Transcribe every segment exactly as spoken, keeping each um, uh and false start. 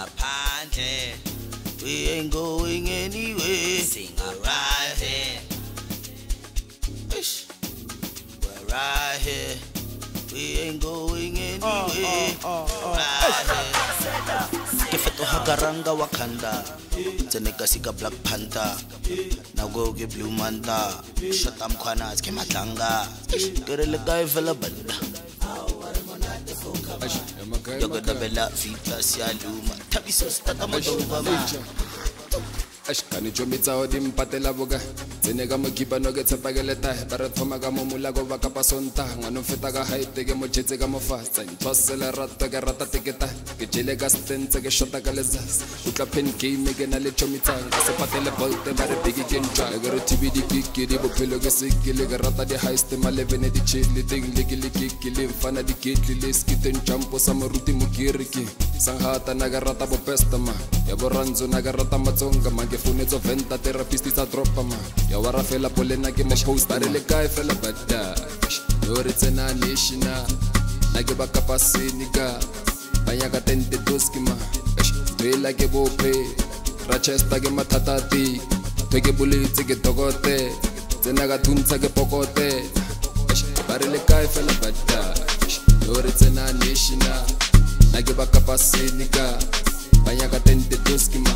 ngaphandle. We ain't going anywhere. Sing right here. Ish. We're right here. We ain't going anywhere. Uh, uh, uh, uh. Right here. Ke fetoha garanga Wakanda. Tseneka sika Black Panther. Now go get Blue Manta. Shut up Kwana, ke matlanga. Ke re le kae fela banda. Yoga da bella fita sialuma. Tabiso stata madoba ma. Ashkani chomitsa odim patela boga tseneka mokipa no ke tsepakele tae ba re thoma ka mo molago ba ka pasonta ngwana feta ka haite ke mo tshetse ka mo fatsa ntswasela rata ke rata teketa ke jele ka stentse ke shota ka lezas utla pen game ke na le chomitsa se patele bolte ba re bigi ke ntwa ke re T V di kiki di bophelo ke sekile ke rata di heist ma levene di chili ding le ke le kiki le mfana di kitli le skiten champo sa moruti mo kiriki sanghata na ka rata bo pestama ya boranzo na ka rata matsonga ke funetso venta therapist tsa dropa ma ya wara fela polena ke mo post ba re le kae fela bada yo re tsena national na ke ba kapasini ka banya ka tente doski ma bela ke bope rachesta ke mathatati teke bulitse ke tokote tsena ka thuntsa ke pokote ba re le kae fela bada yo re tsena national na ke ba kapasini ka banya ka tente doski ma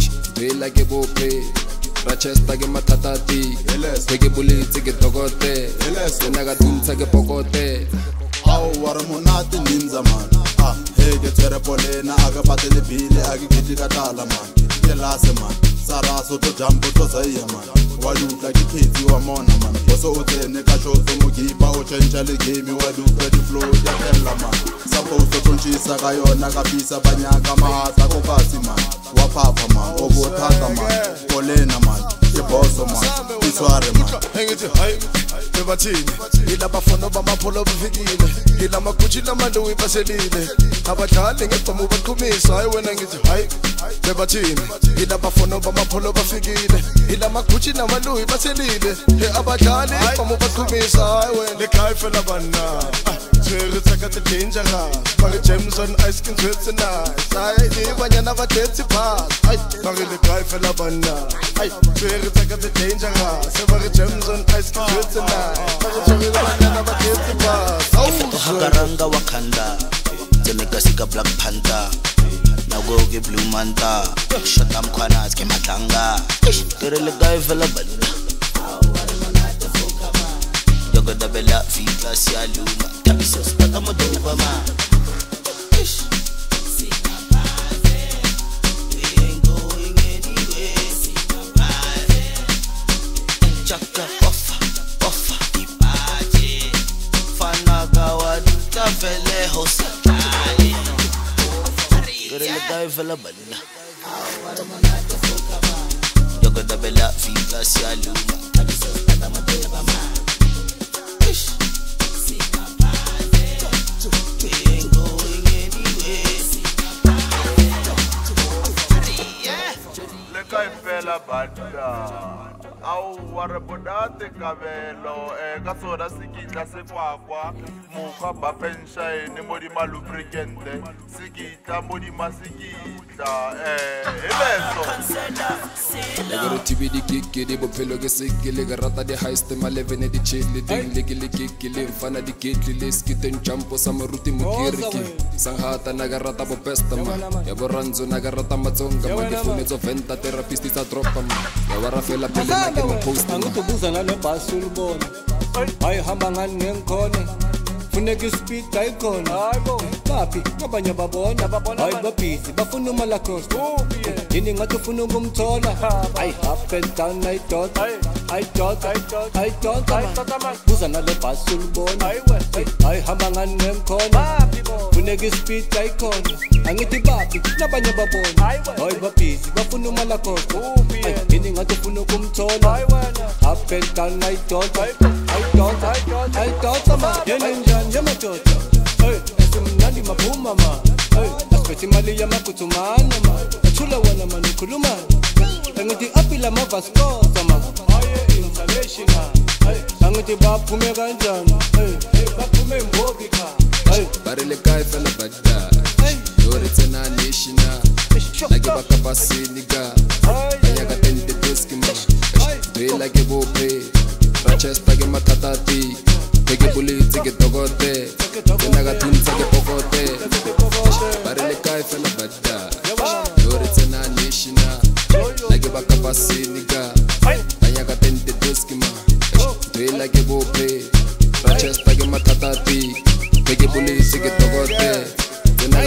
Bela ke bope Rachesta ke mathatati Teke bulitse ke tokote Sena ka tunta ke pokote Au wara monate ninza man Ah, hey ke tere polena Aga patele bile agi kiti katala man Ke lase man Saraso to jambo to zaya man Waluka ki kiti wa mona man Oso utene ka shoto mugipa Ochencha le game waluka di flow ya tella man Saposo tunchisa kayona kapisa Banyaka mahata kokasi man Wapapa man, obotata man Polena man, ke boso man Isware man Hengithi hayi bebathini Ila bafana bamapholo bafikile Ila makuchi namanduwi baselile Abadlali ngephamu baqhumisa hayi wena ngithi hayi bebathini Ila bafana bamapholo bafikile Ila makuchi namanduwi baselile He abadlali ngephamu baqhumisa hayi wena Le kai fela bana Tsere tsaka tse dangerous Bare James on ice skin sweats nice Hayi ni banyana ba dance pass Ay bare le kai fela bana Ay tsere tsaka tse dangerous Bare James on ice skin sweats nice Bare tsere banyana ba dance pass Au garanga Wakanda Tseneka sika Black Panther Now go get Blue Manta Shut up Kwana, ke matlanga Ke re le kae fela banda Yoga da bella fita sialuma Tabiso stata madoba ma Ish. We ain't going anywhere. Chaka offa, offa Ipache Fanaga waduta vele hosatali Kere le kae fela banda Yoga da bella fita sialuma Tabiso stata madoba ma Kai fela banda Au wara bodate kabelo Eh kasora sikita se kwakwa Muka ba penshine modi malubricante Sikita modi masikita Eh ebeso Legero T V di kiki di bophelo ke sekile ke rata di heist ma levene di chili ding le ke le kiki le mfana di kitli le skiten champo sa moruti mo kiriki sanghata na ka rata bo pesta ma ya boranzo na ka rata matsonga ma ke funetso venta therapist tsa dropa ma ya wara fela polena ke mo post ma Angikubuza nale basi ulibona Hayi hamba ngani ngikhona Funeka ispeed ayikhona hayibo Papi ngabanye babona hayi babhizi bafuna uma la cost Yini ngathi ufuna ukumthola Hayi up and down I dot I dot I dot Buza nale basi ulibona Hayi hamba ngani ngikhona Funeka ispeed ayikhona Angithi papi ngabanye babona hayi babhizi bafuna uma la cost Yini ngathi ufuna ukumthola Up and down I dot I dot I dot Yini njani yamadoda Hey esimnandi maphuma ma Hey asiphethe imali yamakuthumana ma Athula wena mani ukhulumana Angithi apila mavaskoza ma Haye international Hey angithi baphume kanjani Hey baphume imbobi kha Hey bare le kae fela bada Yo re tsena national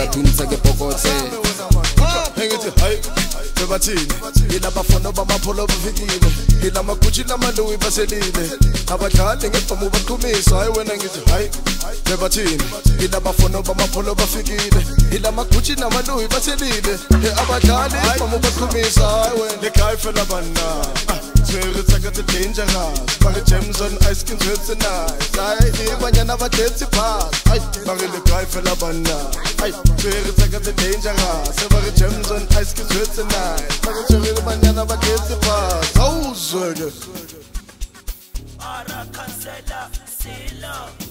thuntsha ke pokotle engithi hayi bebathini yilabafana bamapholo bafikile yilamaguji lamaluyi baselile abadlali ngefama ubaqhumisa hayi wena ngithi hayi bebathini yilabafana bamapholo bafikile yilamaguji lamaluyi baselile abadlali ngefama ubaqhumisa hayi wena le guy fella bana It's like it's dangerous. But the gems on ice skin sweats and nice. I hear when you never did to pass. I marry the guy for la banana. I swear it's like it's dangerous. But the gems on ice skin sweats and nice. But the cherry when you never did to pass. Oh, sir.